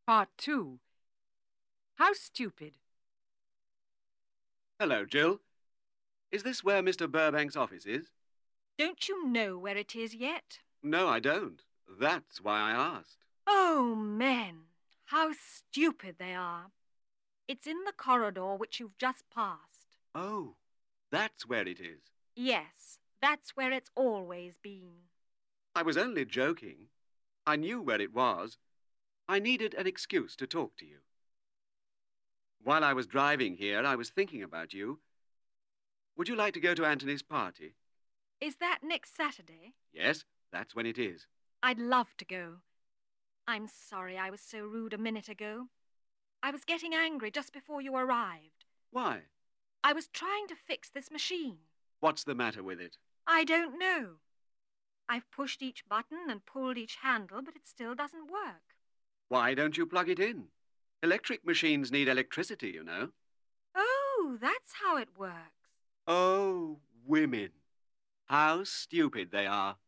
Part 2. How stupid. Hello, Jill. Is this where Mr. Burbank's office is? Don't you know where it is yet? No, I don't. That's why I asked. Oh, men, how stupid they are. It's in the corridor which you've just passed. Oh, that's where it is. Yes, that's where it's always been. I was only joking. I knew where it was. I needed an excuse to talk to you. While I was driving here, I was thinking about you. Would you like to go to Anthony's party? Is that next Saturday? Yes, that's when it is. I'd love to go. I'm sorry I was so rude a minute ago. I was getting angry just before you arrived. Why? I was trying to fix this machine. What's the matter with it? I don't know. I've pushed each button and pulled each handle, but it still doesn't work. Why don't you plug it in? Electric machines need electricity, you know. Oh, that's how it works. Oh, women. How stupid they are.